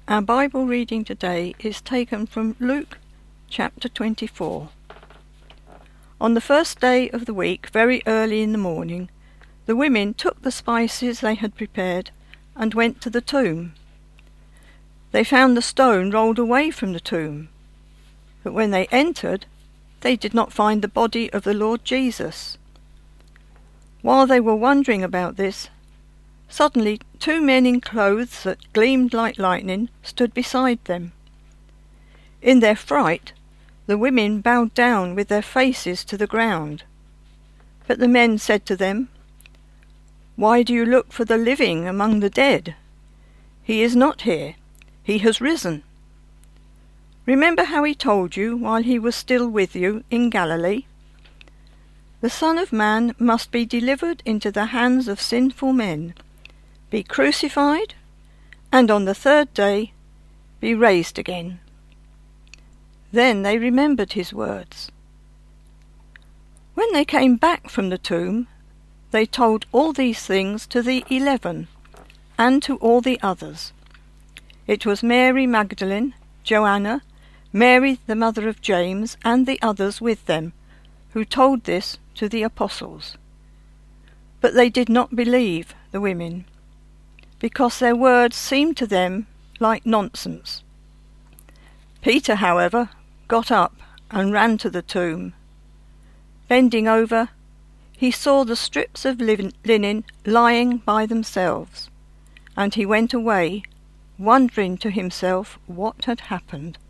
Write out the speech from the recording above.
Our Bible reading today is taken from Luke chapter 24. On the first day of the week, very early in the morning, the women took the spices they had prepared and went to the tomb. They found the stone rolled away from the tomb, but when they entered, they did not find the body of the Lord Jesus. While they were wondering about this, suddenly 2 men in clothes that gleamed like lightning stood beside them. In their fright, the women bowed down with their faces to the ground. But the men said to them, "Why do you look for the living among the dead? He is not here. He has risen. Remember how he told you while he was still with you in Galilee? The Son of Man must be delivered into the hands of sinful men, be crucified, and on the 3rd day be raised again." Then they remembered his words. When they came back from the tomb, they told all these things to the 11 and to all the others. It was Mary Magdalene, Joanna, Mary the mother of James, and the others with them, who told this to the apostles. But they did not believe the women, because their words seemed to them like nonsense. Peter, however, got up and ran to the tomb. Bending over, he saw the strips of linen lying by themselves, and he went away, wondering to himself what had happened.